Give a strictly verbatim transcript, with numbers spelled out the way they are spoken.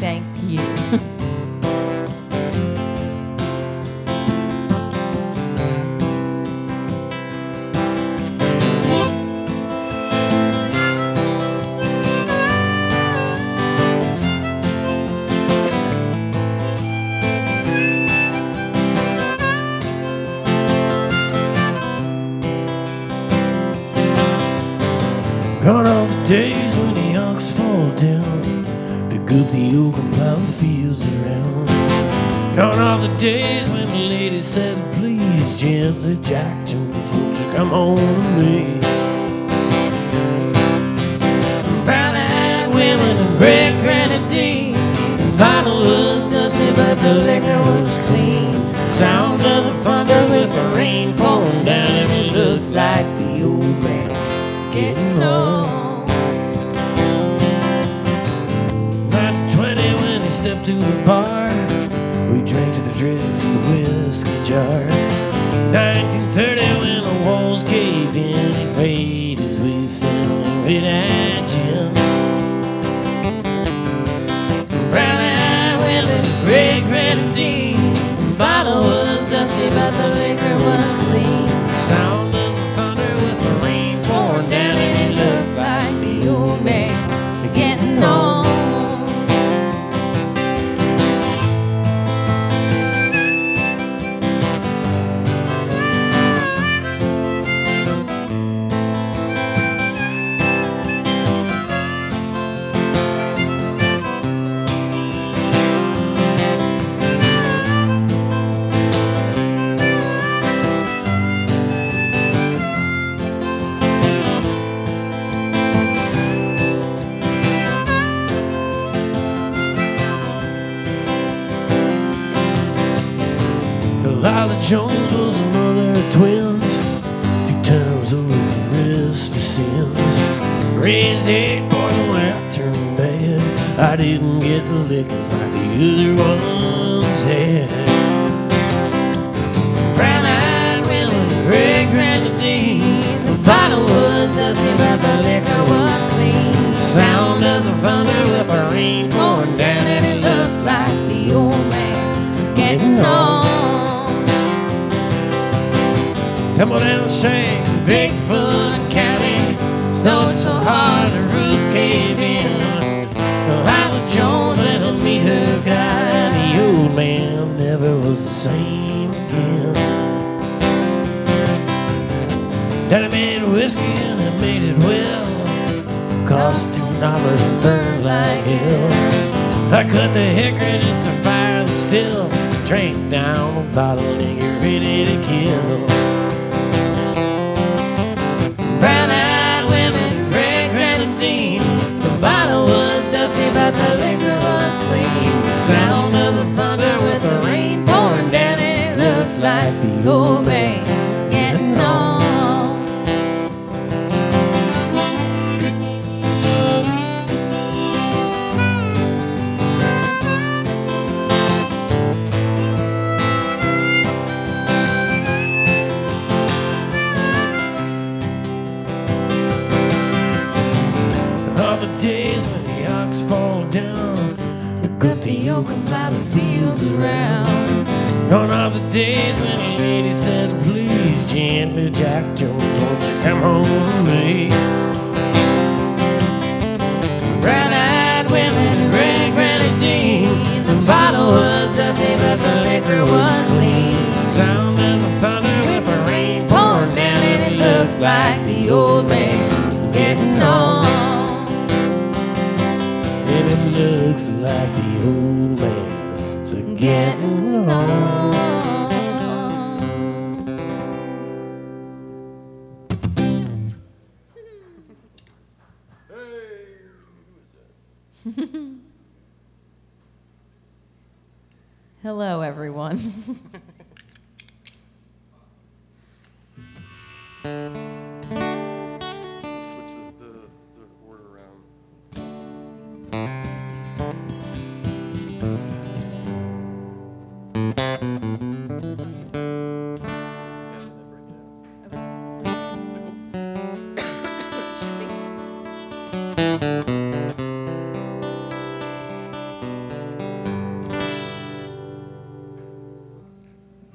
Thank you. Gone are the days when the ox fall down, pick up the oak and plow the fields around. Gone are the days when the lady said, please, gently, Jack Jones, won't you come home to me? Brown-eyed women and red grenadine, the bottle was dusty but the liquor was clean. Sound of the thunder with the rain pouring down, and it looks like the old man getting on. nineteen twenty when he stepped to the bar, we drank to the dregs of the whiskey jar. nineteen thirty when the walls caved in, he paid his way selling midnight gin. Brown-eyed women, red grenadine, the bottle was dusty but the liquor was clean. Sound of the thunder with the rain pouring down, and it looks like the old man getting on. Lila Jones was a mother of twins, two times over the rest for sins. Raised eight boys when I turned bad, I didn't get the lickings like the other ones had. Brown-eyed women, red grenadine, the bottle was dusty but the liquor was clean. Sound of the thunder with the rain pouring down, and it looks like the old man's getting on. Come on down and sing Bigfoot County, snowed so hard the roof caved in. Lila Jones went to meet her guy, the old man never was the same again. Daddy made whiskey and he made it well, cost two dollars and burned like hell. I cut the hickory just to fire the still, drank down a bottle and get ready to kill. Brown-eyed women, red grenadine, the bottle was dusty but the liquor was clean. Sound of the thunder with the rain pouring down, and it looks like the old man getting on. Days when the ox fall down, pick up the yoke and plow the fields around. Gone are the days when the lady said, please, gently, Jack Jones, won't you come home to me? Brown-eyed women, red grenadine, the bottle was dusty but the liquor was clean. Sound of the thunder with the rain pouring down, and it looks like the old man's getting on. And it looks like the old man's getting on. Hello, everyone.